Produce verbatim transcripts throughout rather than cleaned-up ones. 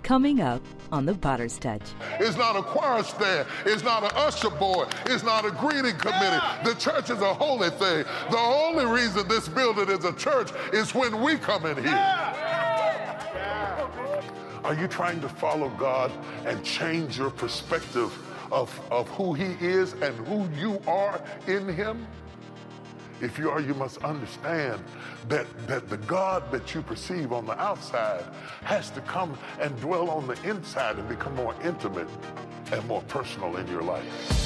Coming up on The Potter's Touch. It's not a choir stand. It's not an usher boy. It's not a greeting committee. The church is a holy thing. The only reason this building is a church is when we come in here. Are you trying to follow God and change your perspective of, of who he is and who you are in him? If you are, you must understand that, that the God that you perceive on the outside has to come and dwell on the inside and become more intimate and more personal in your life.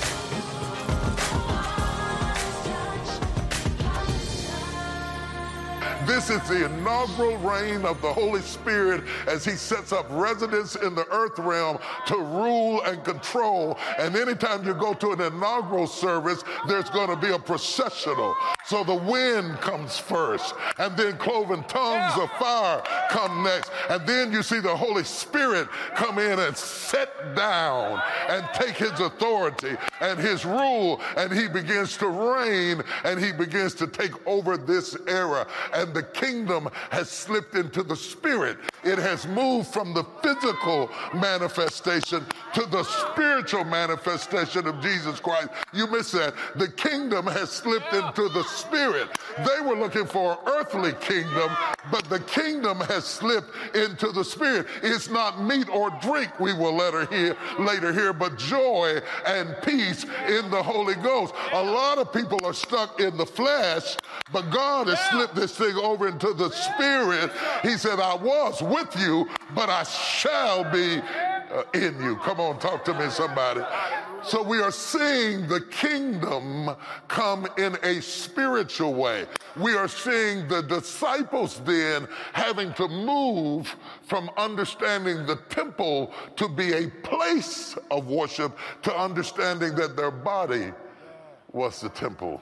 This is the inaugural reign of the Holy Spirit as he sets up residence in the earth realm to rule and control. And anytime you go to an inaugural service, there's going to be a processional. So the wind comes first, and then cloven tongues of fire come next. And then you see the Holy Spirit come in and sit down and take his authority and his rule, and he begins to reign, and he begins to take over this era. And the kingdom has slipped into the spirit. It has moved from the physical manifestation to the spiritual manifestation of Jesus Christ. You missed that. The kingdom has slipped into the spirit. They were looking for an earthly kingdom, but the kingdom has slipped into the spirit. It's not meat or drink, we will later hear, later hear, but joy and peace in the Holy Ghost. A lot of people are stuck in the flesh, but God has slipped this thing over into the spirit. He said, I was with you, but I shall be uh, in you. Come on, talk to me, somebody. So we are seeing the kingdom come in a spiritual way. We are seeing the disciples then having to move from understanding the temple to be a place of worship to understanding that their body was the temple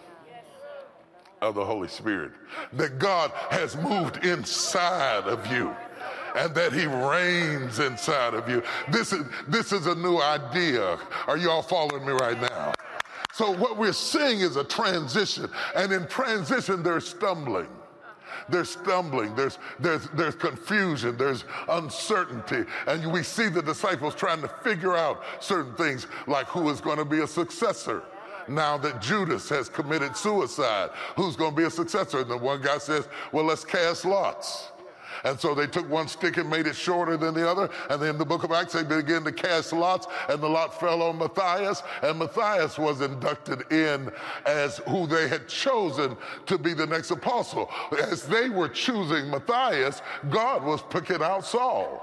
of the Holy Spirit, that God has moved inside of you and that he reigns inside of you. This is, this is a new idea. Are you all following me right now? So what we're seeing is a transition, and in transition there's stumbling. There's stumbling, there's, there's, there's confusion, there's uncertainty. And we see the disciples trying to figure out certain things, like who is going to be a successor. Now that Judas has committed suicide, who's going to be a successor? And the one guy says, well, let's cast lots. And so they took one stick and made it shorter than the other. And then in the book of Acts, they began to cast lots, and the lot fell on Matthias. And Matthias was inducted in as who they had chosen to be the next apostle. As they were choosing Matthias, God was picking out Saul.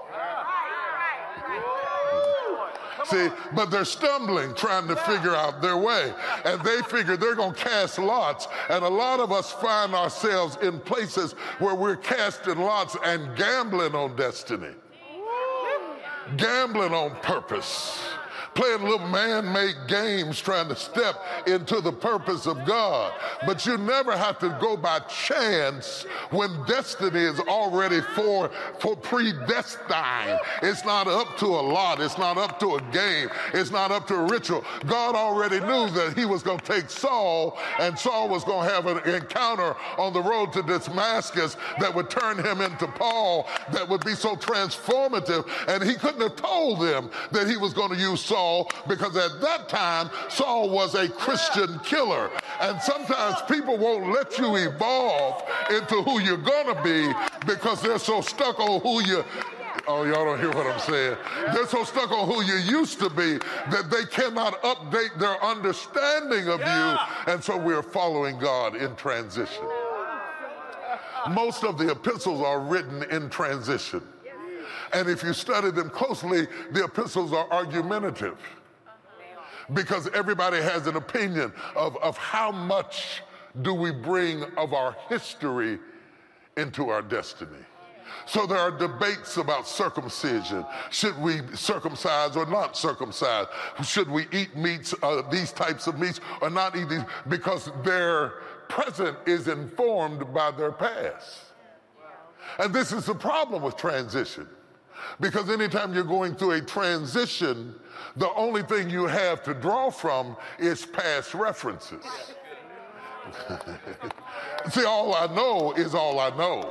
See, but they're stumbling, trying to figure out their way. And they figure they're going to cast lots. And a lot of us find ourselves in places where we're casting lots and gambling on destiny, gambling on purpose, playing little man-made games trying to step into the purpose of God. But you never have to go by chance when destiny is already for, for predestined. It's not up to a lot. It's not up to a game. It's not up to a ritual. God already knew that he was going to take Saul, and Saul was going to have an encounter on the road to Damascus that would turn him into Paul, that would be so transformative. And he couldn't have told them that he was going to use Saul, because at that time, Saul was a Christian killer. And sometimes people won't let you evolve into who you're going to be because they're so stuck on who you... Oh, y'all don't hear what I'm saying. They're so stuck on who you used to be that they cannot update their understanding of you. And so we're following God in transition. Most of the epistles are written in transition. And if you study them closely, the epistles are argumentative, because everybody has an opinion of, of how much do we bring of our history into our destiny. So there are debates about circumcision. Should we circumcise or not circumcise? Should we eat meats, uh, these types of meats, or not eat these? Because their present is informed by their past. And this is the problem with transition. Because anytime you're going through a transition, the only thing you have to draw from is past references. See, all I know is all I know.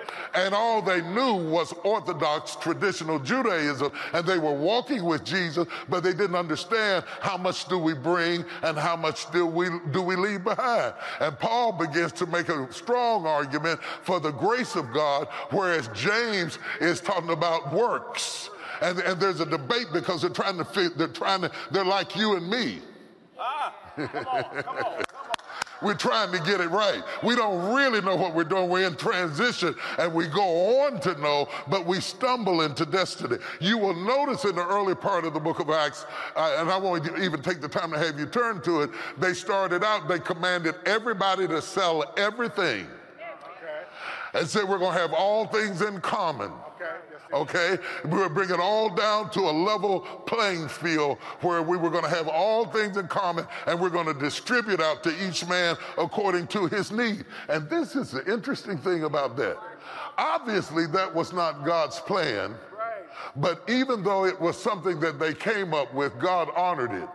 And all they knew was Orthodox traditional Judaism, and they were walking with Jesus, but they didn't understand how much do we bring and how much do we, do we leave behind. And Paul begins to make a strong argument for the grace of God, whereas James is talking about works. And, and there's a debate because they're trying to fit, they're trying to, they're like you and me. Ah, come on, come on, come on. We're trying to get it right. We don't really know what we're doing. We're in transition, and we go on to know, but we stumble into destiny. You will notice in the early part of the book of Acts, uh, and I won't even take the time to have you turn to it, they started out, they commanded everybody to sell everything. Okay. And said we're going to have all things in common. Okay, we were bringing it all down to a level playing field where we were going to have all things in common, and we're going to distribute out to each man according to his need. And this is the interesting thing about that. Obviously, that was not God's plan, but even though it was something that they came up with, God honored it.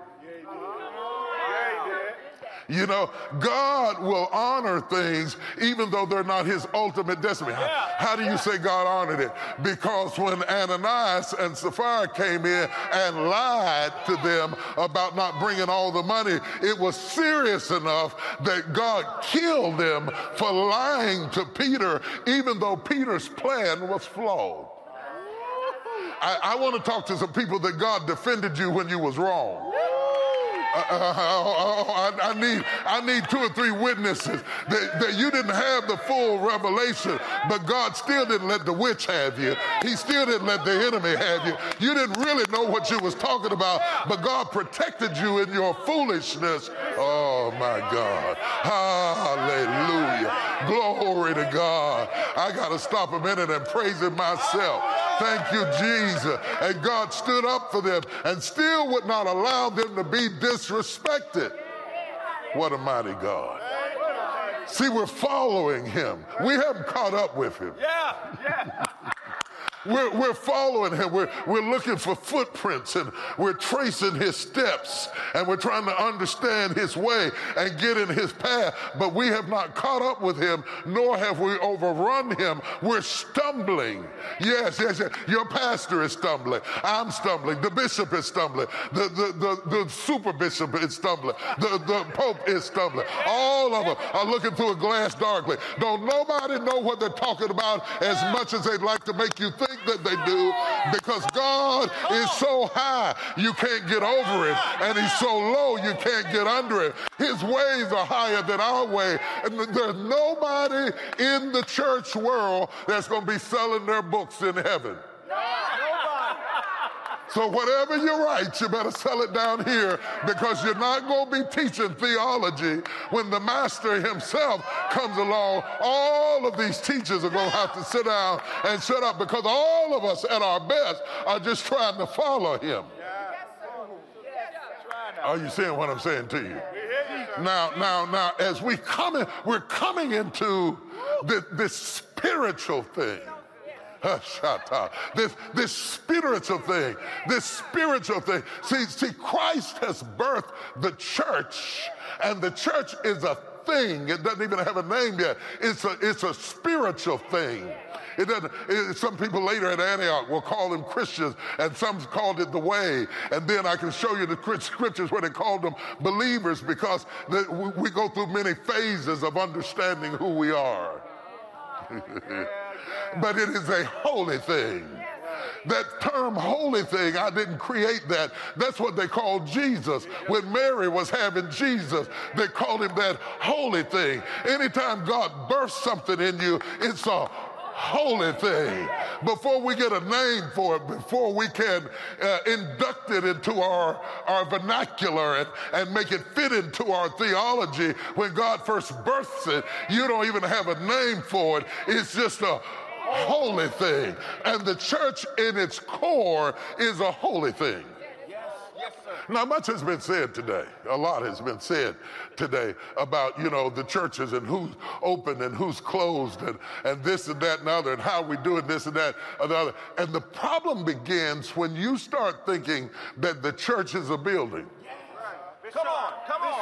You know, God will honor things even though they're not his ultimate destiny. How, how do you say God honored it? Because when Ananias and Sapphira came in and lied to them about not bringing all the money, it was serious enough that God killed them for lying to Peter, even though Peter's plan was flawed. I, I want to talk to some people that God defended you when you was wrong. Uh, uh, uh, I, I need I need two or three witnesses that, that you didn't have the full revelation, but God still didn't let the witch have you. He still didn't let the enemy have you. You didn't really know what you was talking about, but God protected you in your foolishness. Oh, my God. Hallelujah. Glory to God. I got to stop a minute and praise him myself. Thank you, Jesus. And God stood up for them and still would not allow them to be disrespected. What a mighty God. See, we're following him. We haven't caught up with him. Yeah, yeah. We're, we're following him. We're, we're looking for footprints, and we're tracing his steps, and we're trying to understand his way and get in his path. But we have not caught up with him, nor have we overrun him. We're stumbling. Yes, yes, yes. Your pastor is stumbling. I'm stumbling. The bishop is stumbling. The, the, the, the super bishop is stumbling. The, the pope is stumbling. All of them are looking through a glass darkly. Don't nobody know what they're talking about as much as they'd like to make you think that they do, because God is so high you can't get over it, and he's so low you can't get under it. His ways are higher than our way, and there's nobody in the church world that's going to be selling their books in heaven. So whatever you write, you better sell it down here, because you're not going to be teaching theology when the master himself comes along. All of these teachers are going to have to sit down and shut up, because all of us at our best are just trying to follow him. Are you seeing what I'm saying to you? Now, now, now, as we come in, we're coming into this, this spiritual thing. This, this spiritual thing, this spiritual thing. See, see, Christ has birthed the church, and the church is a thing. It doesn't even have a name yet. It's a, it's a spiritual thing. It doesn't, it, some people later at Antioch will call them Christians, and some called it the way. And then I can show you the scriptures where they called them believers, because the, we, we go through many phases of understanding who we are. But it is a holy thing. That term holy thing, I didn't create that. That's what they called Jesus. When Mary was having Jesus, they called him that holy thing. Anytime God births something in you, it's a holy thing. Before we get a name for it, before we can uh, induct it into our, our vernacular and, and make it fit into our theology, when God first births it, you don't even have a name for it. It's just a holy thing. And the church in its core is a holy thing. Now, much has been said today. A lot has been said today about, you know, the churches and who's open and who's closed, and, and this and that and other, and how we do it, this and that and the other. And the problem begins when you start thinking that the church is a building. Come on, come on.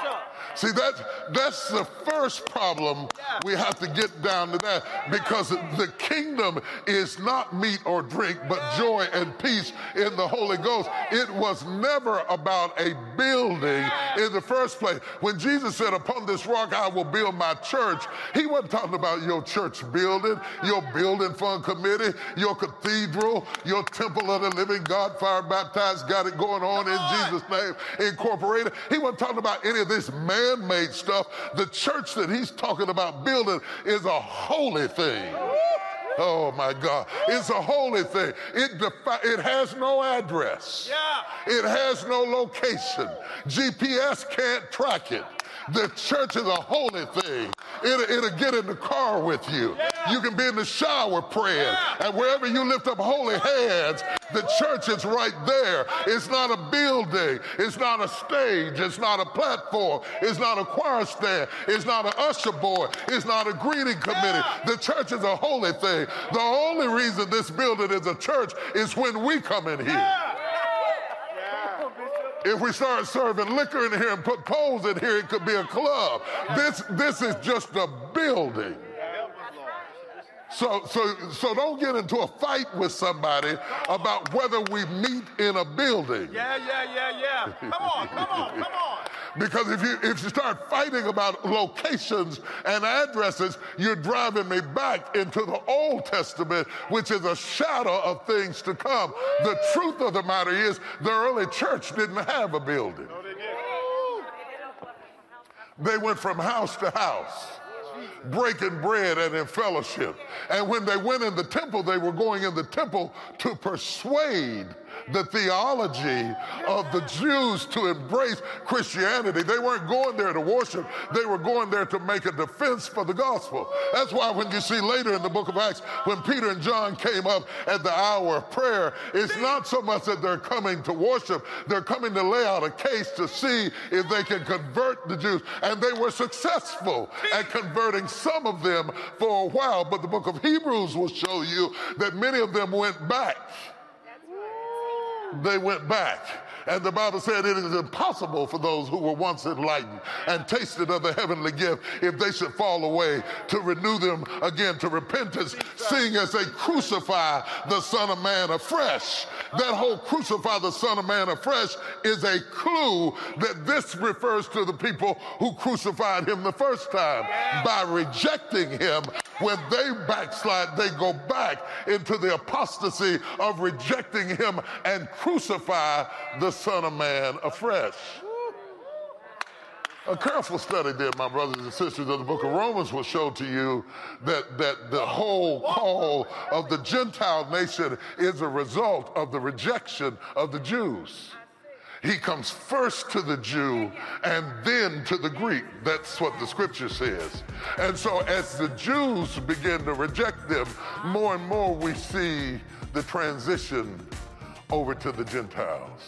See, that's, that's the first problem. We have to get down to that, because the kingdom is not meat or drink, but joy and peace in the Holy Ghost. It was never about a building in the first place. When Jesus said, upon this rock I will build my church, he wasn't talking about your church building, your building fund committee, your cathedral, your temple of the living God, fire baptized, got it going on in Jesus' name, incorporated. He wasn't talking about any of this man-made stuff. The church that he's talking about building is a holy thing. Oh my God, it's a holy thing. It defi- it has no address. Yeah. It has no location. G P S can't track it. The church is a holy thing. It'll, it'll get in the car with you. Yeah. You can be in the shower praying. Yeah. And wherever you lift up holy hands, the church is right there. It's not a building. It's not a stage. It's not a platform. It's not a choir stand. It's not an usher board. It's not a greeting committee. Yeah. The church is a holy thing. The only reason this building is a church is when we come in here. Yeah. If we start serving liquor in here and put poles in here, it could be a club. This, this is just a building. So, so, so don't get into a fight with somebody about whether we meet in a building. Yeah, yeah, yeah, yeah. Come on, come on, come on. Because if you if you start fighting about locations and addresses, you're driving me back into the Old Testament, which is a shadow of things to come. The truth of the matter is, the early church didn't have a building. No, they didn't. They went from house to house, breaking bread and in fellowship. And when they went in the temple, they were going in the temple to persuade the theology of the Jews to embrace Christianity. They weren't going there to worship. They were going there to make a defense for the gospel. That's why when you see later in the book of Acts, when Peter and John came up at the hour of prayer, it's not so much that they're coming to worship. They're coming to lay out a case to see if they can convert the Jews. And they were successful at converting some of them for a while. But the book of Hebrews will show you that many of them went back. They went back. And the Bible said it is impossible for those who were once enlightened and tasted of the heavenly gift, if they should fall away, to renew them again to repentance, seeing as they crucify the Son of Man afresh. That whole crucify the Son of Man afresh is a clue that this refers to the people who crucified him the first time. By rejecting him, when they backslide, they go back into the apostasy of rejecting him and crucify the Son of Man afresh. A careful study there, my brothers and sisters, of the book of Romans will show to you that, that the whole call of the Gentile nation is a result of the rejection of the Jews. He comes first to the Jew and then to the Greek. That's what the scripture says. And so as the Jews begin to reject them, more and more we see the transition over to the Gentiles.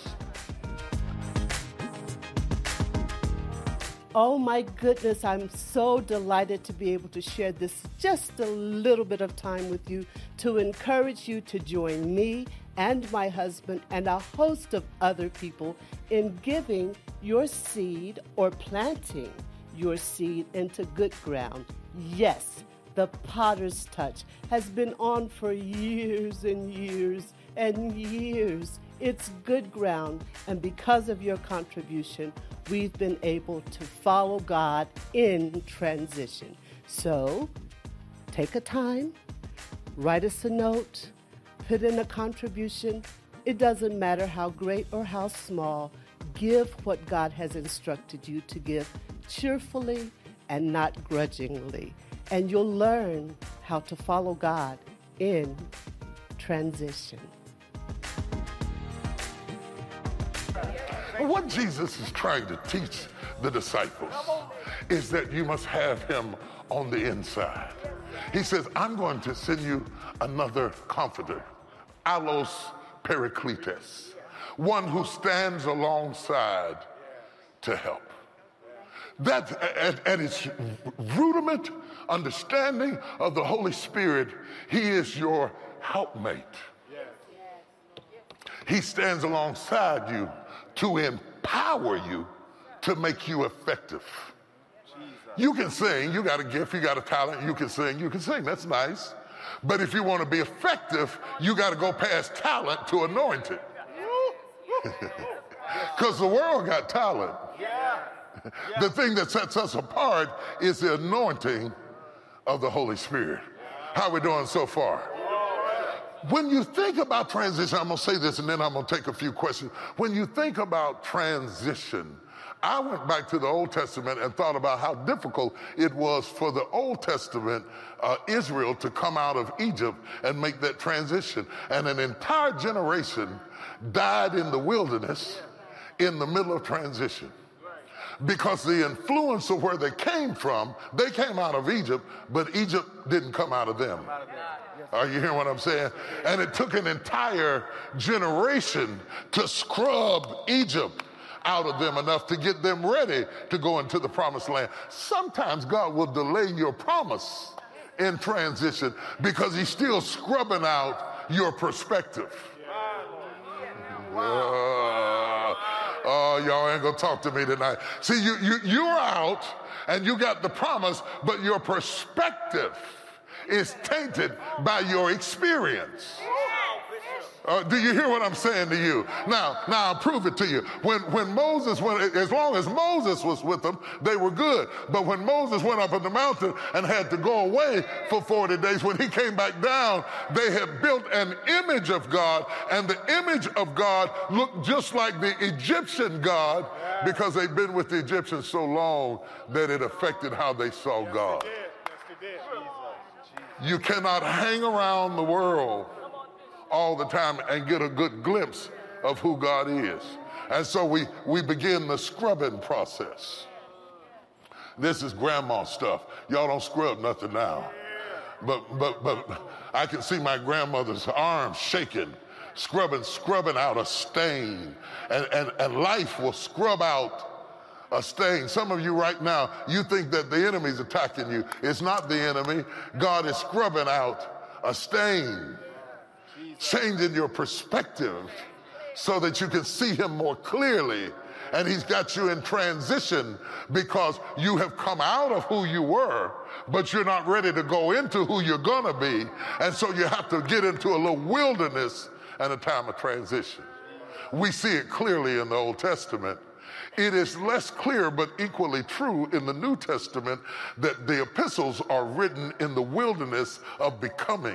Oh my goodness, I'm so delighted to be able to share this just a little bit of time with you to encourage you to join me and my husband and a host of other people in giving your seed or planting your seed into good ground. Yes, the Potter's Touch has been on for years and years and years. It's good ground, and because of your contribution, we've been able to follow God in transition. So, take a time, write us a note, put in a contribution. It doesn't matter how great or how small. Give what God has instructed you to give cheerfully and not grudgingly. And you'll learn how to follow God in transition. What Jesus is trying to teach the disciples is that you must have him on the inside. He says, I'm going to send you another comforter, allos parakletos, one who stands alongside to help. That, at, at its rudiment, understanding of the Holy Spirit, he is your helpmate. He stands alongside you to empower you to make you effective. You can sing, you got a gift, you got a talent, you can sing, you can sing, that's nice. But if you want to be effective, you got to go past talent to anointing. Because the world got talent. The thing that sets us apart is the anointing of the Holy Spirit. How are we doing so far? When you think about transition, I'm going to say this and then I'm going to take a few questions. When you think about transition, I went back to the Old Testament and thought about how difficult it was for the Old Testament uh, Israel to come out of Egypt and make that transition. And an entire generation died in the wilderness in the middle of transition. Because the influence of where they came from, they came out of Egypt, but Egypt didn't come out of them. Are you hearing what I'm saying? And it took an entire generation to scrub Egypt out of them enough to get them ready to go into the promised land. Sometimes God will delay your promise in transition because he's still scrubbing out your perspective. Uh, oh, y'all ain't gonna talk to me tonight. See, you, you, you're out and you got the promise, but your perspective is tainted by your experience. Uh, do you hear what I'm saying to you? Now, now I'll prove it to you. When when Moses went, as long as Moses was with them, they were good. But when Moses went up on the mountain and had to go away for forty days, when he came back down, they had built an image of God, and the image of God looked just like the Egyptian God because they'd been with the Egyptians so long that it affected how they saw God. You cannot hang around the world all the time and get a good glimpse of who God is. And so we, we begin the scrubbing process. This is grandma stuff. Y'all don't scrub nothing now. But, but, but I can see my grandmother's arms shaking, scrubbing, scrubbing out a stain. And, and, and life will scrub out a stain. Some of you right now, you think that the enemy's attacking you. It's not the enemy. God is scrubbing out a stain, changing your perspective so that you can see him more clearly. And he's got you in transition because you have come out of who you were, but you're not ready to go into who you're gonna be. And so you have to get into a little wilderness and a time of transition. We see it clearly in the Old Testament. It is less clear but equally true in the New Testament that the epistles are written in the wilderness of becoming.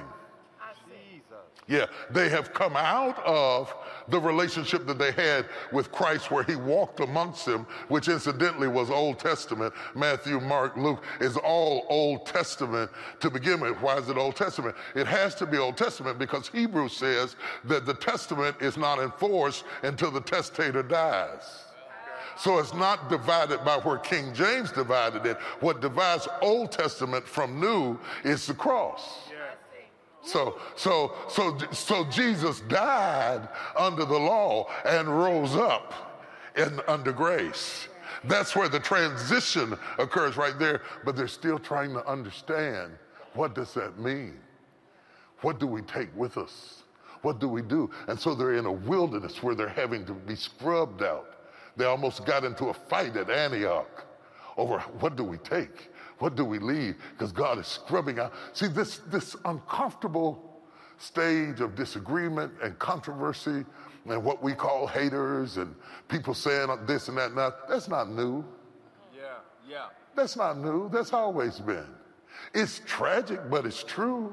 Yeah, they have come out of the relationship that they had with Christ where he walked amongst them, which incidentally was Old Testament. Matthew, Mark, Luke is all Old Testament to begin with. Why is it Old Testament? It has to be Old Testament because Hebrews says that the testament is not enforced until the testator dies. So it's not divided by where King James divided it. What divides Old Testament from New is the cross. So, so, so, so Jesus died under the law and rose up in, under grace. That's where the transition occurs right there. But they're still trying to understand, what does that mean? What do we take with us? What do we do? And so they're in a wilderness where they're having to be scrubbed out. They almost got into a fight at Antioch over what do we take? What do we leave? Because God is scrubbing out. See, this, this uncomfortable stage of disagreement and controversy and what we call haters and people saying this and that and that, that's not new. Yeah, yeah. That's not new. That's always been. It's tragic, but it's true.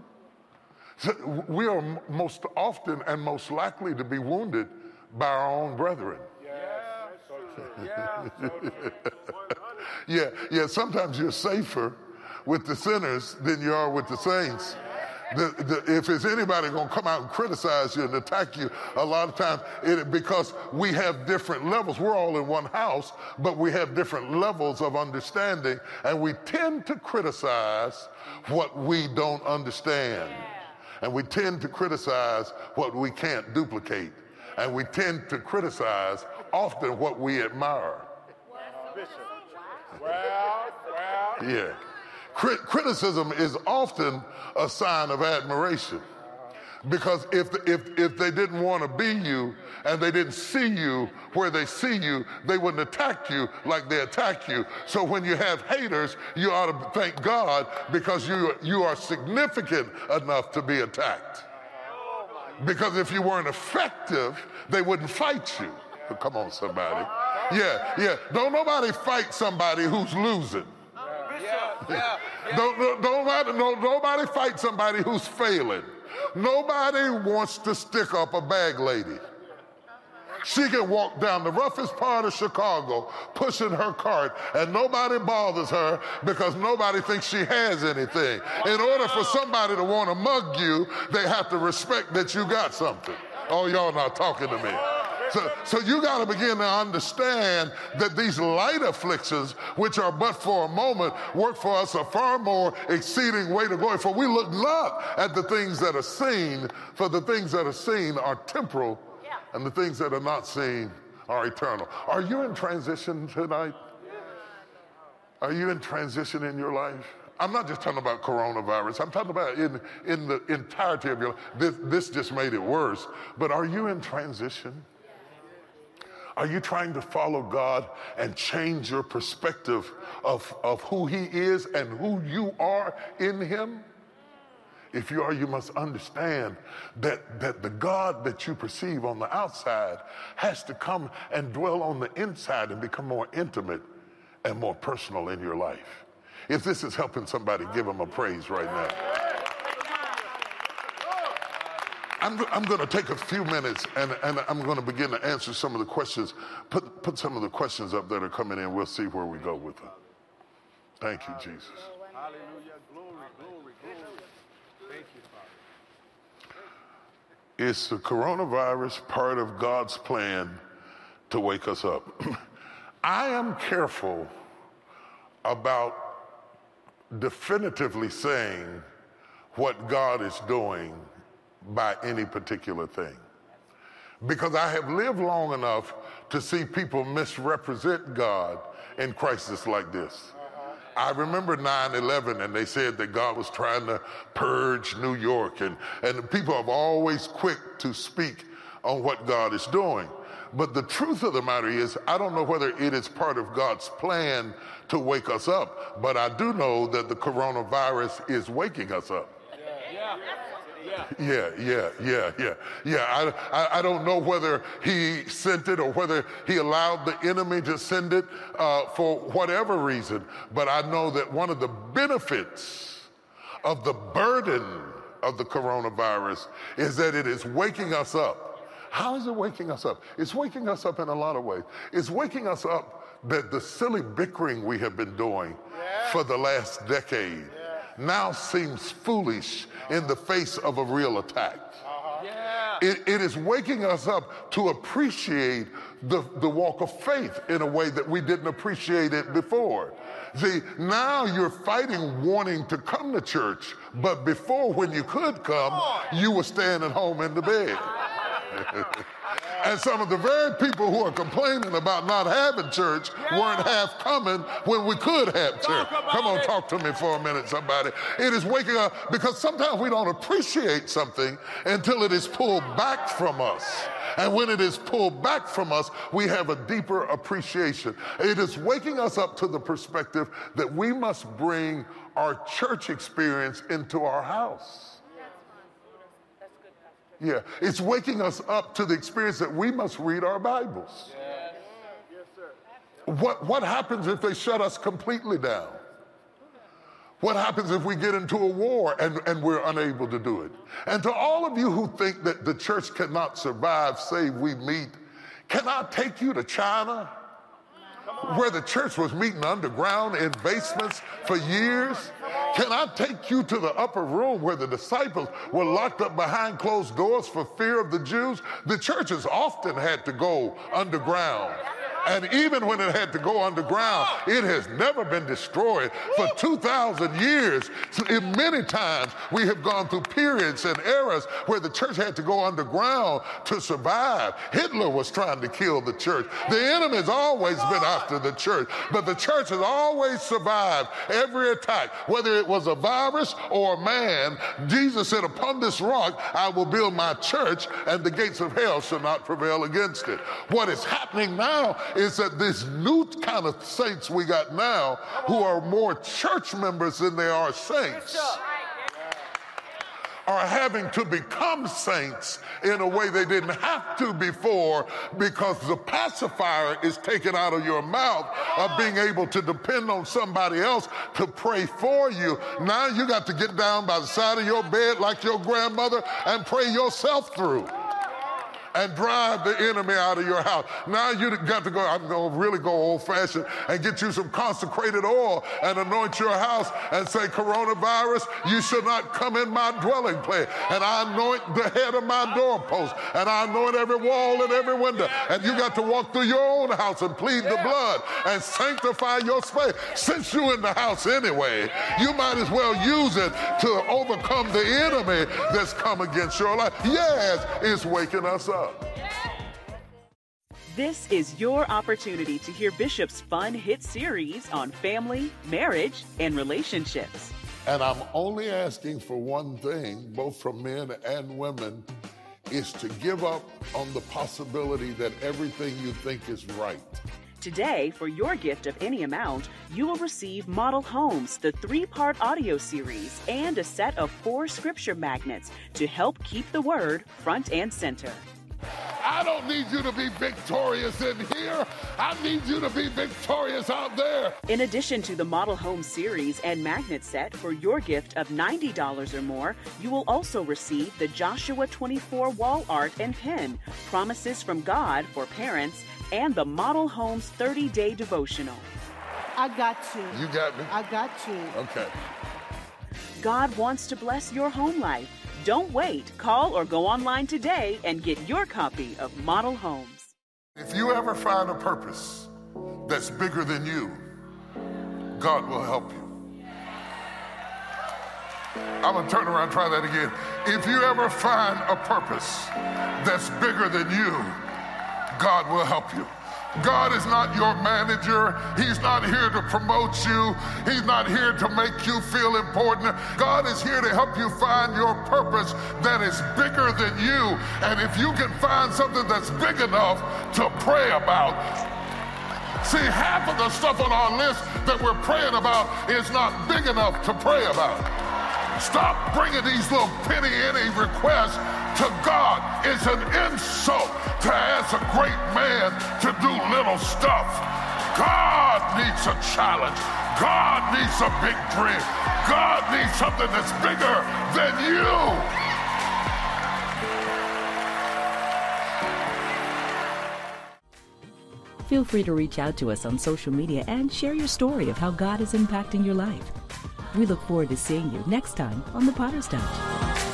So we are m- most often and most likely to be wounded by our own brethren. Yeah, so true. Yeah, so true. Yeah, yeah, sometimes you're safer with the sinners than you are with the saints. The, the, if there's anybody going to come out and criticize you and attack you, a lot of times, it, because we have different levels. We're all in one house, but we have different levels of understanding, and we tend to criticize what we don't understand. And we tend to criticize what we can't duplicate. And we tend to criticize often what we admire. Well, well. Yeah. Crit- criticism is often a sign of admiration. Because if, if, if they didn't want to be you and they didn't see you where they see you, they wouldn't attack you like they attack you. So when you have haters, you ought to thank God because you, you are significant enough to be attacked. Because if you weren't effective, they wouldn't fight you. Come on, somebody. Yeah, yeah. Don't nobody fight somebody who's losing. Yeah, yeah, yeah. Don't, don't, nobody, no, nobody fight somebody who's failing. Nobody wants to stick up a bag lady. She can walk down the roughest part of Chicago pushing her cart and nobody bothers her because nobody thinks she has anything. In order for somebody to want to mug you, they have to respect that you got something. Oh, y'all not talking to me. So, so you got to begin to understand that these light afflictions, which are but for a moment, work for us a far more exceeding weight of glory. For we look not at the things that are seen, for the things that are seen are temporal, yeah. and the things that are not seen are eternal. Are you in transition tonight? Are you in transition in your life? I'm not just talking about coronavirus. I'm talking about in, in the entirety of your life. This, this just made it worse. But are you in transition? Are you trying to follow God and change your perspective of, of who he is and who you are in him? If you are, you must understand that, that the God that you perceive on the outside has to come and dwell on the inside and become more intimate and more personal in your life. If this is helping somebody, give him a praise right now. I'm, I'm going to take a few minutes and, and I'm going to begin to answer some of the questions. Put, put some of the questions up that are coming in. We'll see where we go with them. Thank you, Jesus. Hallelujah. Glory, glory, glory. Thank you, Father. Is the coronavirus part of God's plan to wake us up? I am careful about definitively saying what God is doing by any particular thing. Because I have lived long enough to see people misrepresent God in crises like this. I remember nine eleven and they said that God was trying to purge New York, and, and people are always quick to speak on what God is doing. But the truth of the matter is, I don't know whether it is part of God's plan to wake us up, but I do know that the coronavirus is waking us up. Yeah. Yeah, yeah, yeah, yeah, yeah. I, I, I don't know whether he sent it or whether he allowed the enemy to send it uh, for whatever reason, but I know that one of the benefits of the burden of the coronavirus is that it is waking us up. How is it waking us up? It's waking us up in a lot of ways. It's waking us up that the silly bickering we have been doing yeah. for the last decade yeah. now seems foolish in the face of a real attack. Uh-huh. Yeah. It, it is waking us up to appreciate the, the walk of faith in a way that we didn't appreciate it before. See, now you're fighting wanting to come to church, but before, when you could come, you were staying at home in the bed. And some of the very people who are complaining about not having church yeah. weren't half coming when we could have church. Come on, it. Talk to me for a minute, somebody. It is waking up, because sometimes we don't appreciate something until it is pulled back from us. And when it is pulled back from us, we have a deeper appreciation. It is waking us up to the perspective that we must bring our church experience into our house. Yeah, it's waking us up to the experience that we must read our Bibles. Yes. Yes, sir. What, what happens if they shut us completely down? What happens if we get into a war and, and we're unable to do it? And to all of you who think that the church cannot survive save we meet, can I take you to China, where the church was meeting underground in basements for years? Can I take you to the upper room where the disciples were locked up behind closed doors for fear of the Jews? The churches often had to go underground And even when it had to go underground, it has never been destroyed. For two thousand years, many times we have gone through periods and eras where the church had to go underground to survive. Hitler was trying to kill the church. The enemy has always been after the church, but the church has always survived every attack, whether it was a virus or a man. Jesus said, upon this rock I will build my church, and the gates of hell shall not prevail against it. What is happening now is that this new kind of saints we got now, who are more church members than they are saints, are having to become saints in a way they didn't have to before, because the pacifier is taken out of your mouth of being able to depend on somebody else to pray for you. Now you got to get down by the side of your bed like your grandmother and pray yourself through and drive the enemy out of your house. Now you got to go, I'm going to really go old-fashioned and get you some consecrated oil and anoint your house and say, coronavirus, you shall not come in my dwelling place. And I anoint the head of my doorpost, and I anoint every wall and every window. And you got to walk through your own house and plead the blood and sanctify your space. Since you're in the house anyway, you might as well use it to overcome the enemy that's come against your life. Yes, it's waking us up. This is your opportunity to hear Bishop's fun hit series on family, marriage, and relationships. And I'm only asking for one thing, both from men and women, is to give up on the possibility that everything you think is right. Today, for your gift of any amount, you will receive Model Homes, the three-part audio series, and a set of four scripture magnets to help keep the word front and center. I don't need you to be victorious in here. I need you to be victorious out there. In addition to the Model Home series and magnet set, for your gift of ninety dollars or more, you will also receive the Joshua twenty-four wall art and pen, Promises from God for Parents, and the Model Homes thirty-day devotional. I got you. You got me? I got you. Okay. God wants to bless your home life. Don't wait. Call or go online today and get your copy of Model Homes. If you ever find a purpose that's bigger than you, God will help you. I'm going to turn around and try that again. If you ever find a purpose that's bigger than you, God will help you. God is not your manager. He's not here to promote you. He's not here to make you feel important. God is here to help you find your purpose that is bigger than you. And if you can find something that's big enough to pray about, see, half of the stuff on our list that we're praying about is not big enough to pray about. Stop bringing these little penny-ante requests to God. It's an insult to ask a great man to do little stuff. God needs a challenge. God needs a big dream. God needs something that's bigger than you. Feel free to reach out to us on social media and share your story of how God is impacting your life. We look forward to seeing you next time on The Potter's Touch.